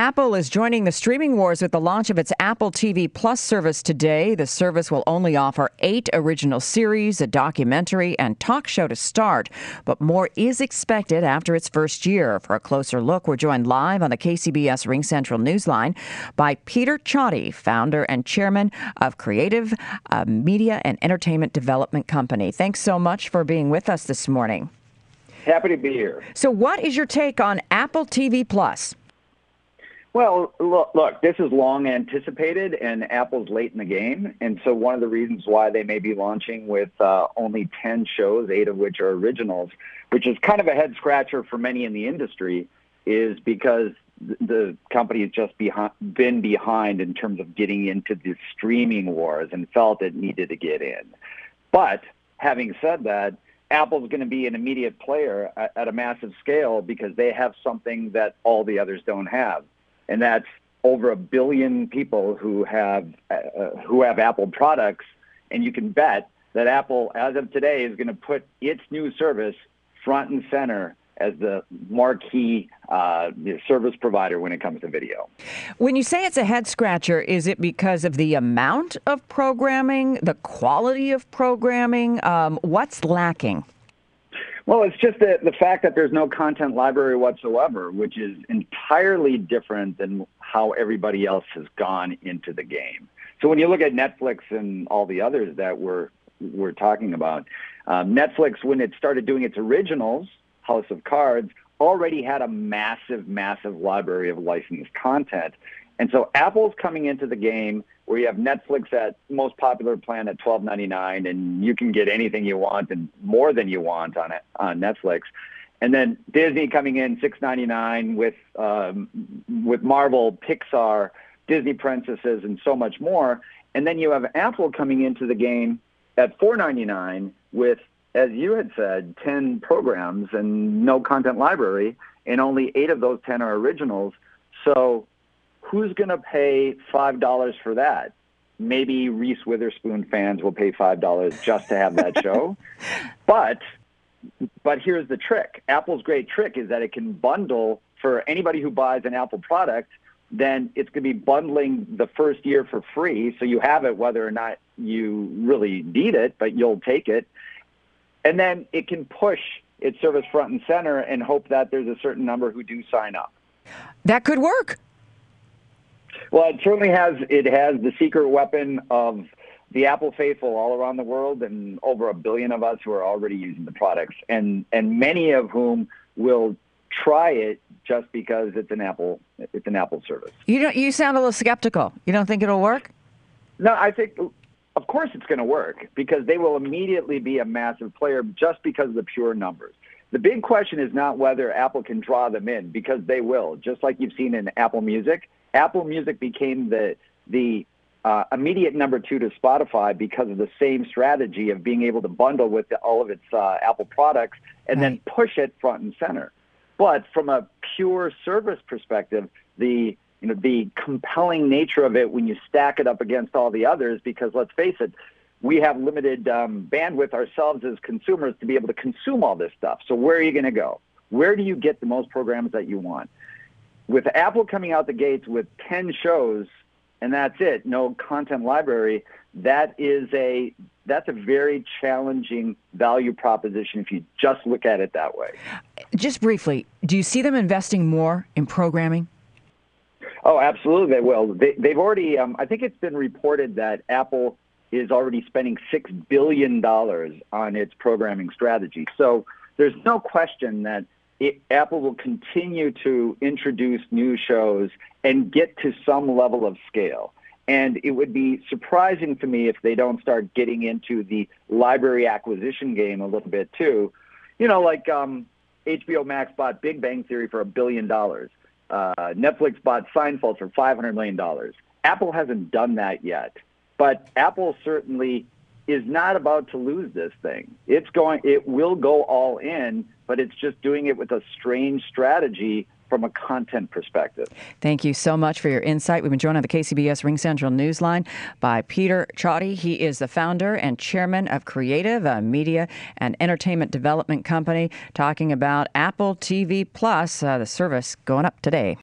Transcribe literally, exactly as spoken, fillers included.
Apple is joining the streaming wars with the launch of its Apple T V Plus service today. The service will only offer eight original series, a documentary, and talk show to start. But more is expected after its first year. For a closer look, we're joined live on the K C B S RingCentral Newsline by Peter Chotti, founder and chairman of Creative uh, Media and Entertainment Development Company. Thanks so much for being with us this morning. Happy to be here. So what is your take on Apple T V Plus? Well, look, look, this is long anticipated, and Apple's late in the game. And so one of the reasons why they may be launching with uh, only ten shows, eight of which are originals, which is kind of a head scratcher for many in the industry, is because the company has just behind, been behind in terms of getting into the streaming wars and felt it needed to get in. But having said that, Apple's going to be an immediate player at, at a massive scale because they have something that all the others don't have. And that's over a billion people who have uh, who have Apple products, and you can bet that Apple, as of today, is going to put its new service front and center as the marquee uh, service provider when it comes to video. When you say it's a head scratcher, is it because of the amount of programming, the quality of programming? Um, what's lacking? Well, it's just the, the fact that there's no content library whatsoever, which is entirely different than how everybody else has gone into the game. So when you look at Netflix and all the others that we're, we're talking about, um, Netflix, when it started doing its originals, House of Cards, already had a massive, massive library of licensed content. And so Apple's coming into the game where you have Netflix at most popular plan at twelve ninety-nine, and you can get anything you want and more than you want on it on Netflix. And then Disney coming in six ninety-nine with um, with Marvel, Pixar, Disney Princesses, and so much more. And then you have Apple coming into the game at four ninety-nine with, as you had said, ten programs and no content library, and only eight of those ten are originals. So who's going to pay five dollars for that? Maybe Reese Witherspoon fans will pay five dollars just to have that show. But but here's the trick. Apple's great trick is that it can bundle for anybody who buys an Apple product. Then it's going to be bundling the first year for free. So you have it whether or not you really need it, but you'll take it. And then it can push its service front and center and hope that there's a certain number who do sign up. That could work. Well, it certainly has. It has the secret weapon of the Apple faithful all around the world, and over a billion of us who are already using the products, and and many of whom will try it just because it's an Apple. It's an Apple service. You don't. You sound a little skeptical. You don't think it'll work? No, I think, of course, it's going to work because they will immediately be a massive player just because of the pure numbers. The big question is not whether Apple can draw them in, because they will, just like you've seen in Apple Music. Apple Music became the the uh, immediate number two to Spotify because of the same strategy of being able to bundle with the, all of its uh, Apple products and right. then push it front and center. But from a pure service perspective, the you know the compelling nature of it when you stack it up against all the others, because let's face it, we have limited um, bandwidth ourselves as consumers to be able to consume all this stuff. So where are you going to go? Where do you get the most programs that you want? With Apple coming out the gates with ten shows, and that's it, no content library, that is a that's a very challenging value proposition if you just look at it that way. Just briefly, do you see them investing more in programming? Oh, absolutely, they will. They, they've already, um, I think it's been reported that Apple is already spending six billion dollars on its programming strategy. So there's no question that It, Apple will continue to introduce new shows and get to some level of scale. And it would be surprising to me if they don't start getting into the library acquisition game a little bit too. You know, like um, H B O Max bought Big Bang Theory for a billion dollars. Uh, Netflix bought Seinfeld for five hundred million dollars. Apple hasn't done that yet. But Apple certainly is not about to lose this thing. It's going, it will go all in, but it's just doing it with a strange strategy from a content perspective. Thank you so much for your insight. We've been joined on the K C B S RingCentral Newsline by Peter Chotti. He is the founder and chairman of Creative uh, Media and Entertainment Development Company, talking about Apple T V Plus, uh, the service going up today.